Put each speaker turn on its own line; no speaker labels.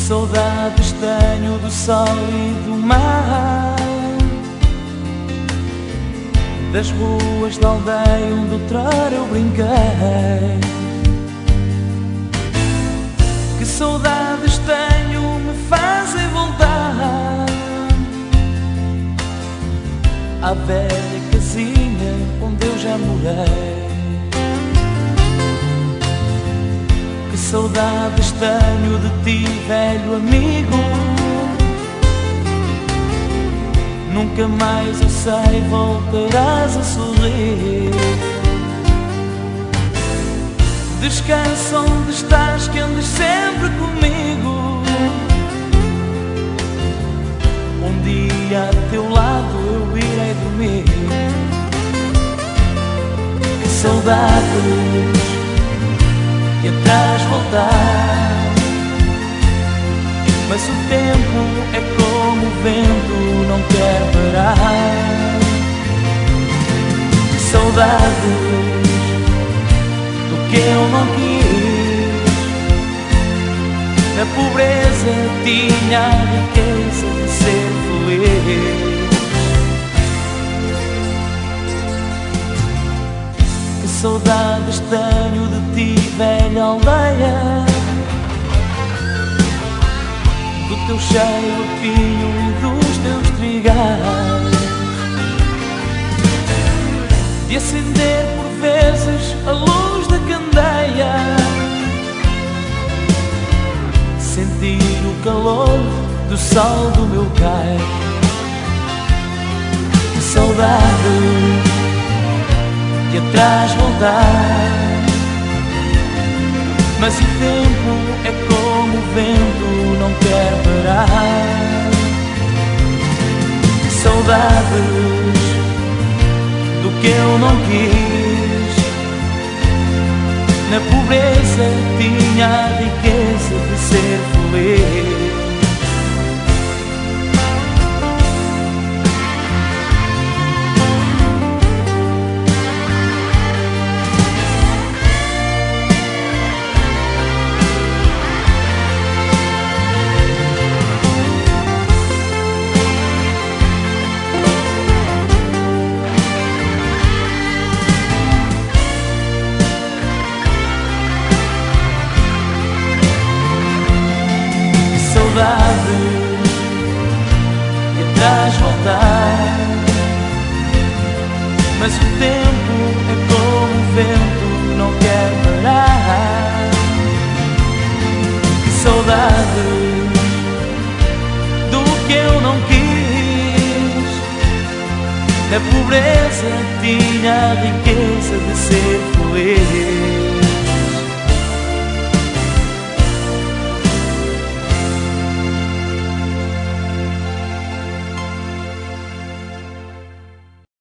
saudades tenho do sol e do mar, das ruas da aldeia onde outrora eu brinquei. Que saudades tenho, me fazem voltar à velha casinha onde eu já morei. Que saudades tenho de ti, velho amigo, nunca mais eu sei voltarás a sorrir. Descansa onde estás, que andes sempre comigo. Um dia a teu lado eu irei dormir. Que saudades que atrás voltar, mas o tempo é como o vento, não quer parar. Que saudades do que eu não quis. Na pobreza tinha a riqueza de ser feliz. Que saudades tenho de ti, velha aldeia, do teu cheiro de pinho e dos teus trigais, de acender por vezes a luz da candeia, sentir o calor do sol do meu cais. Que saudades que atrás voltar, mas o tempo é como o vento, não quer parar. Que saudades do que eu não quis. Na pobreza tinha a riqueza de ser feliz. Que atrás voltar, mas o tempo é como o vento, não quer parar. Que saudades do que eu não quis. Na pobreza tinha a riqueza de ser feliz.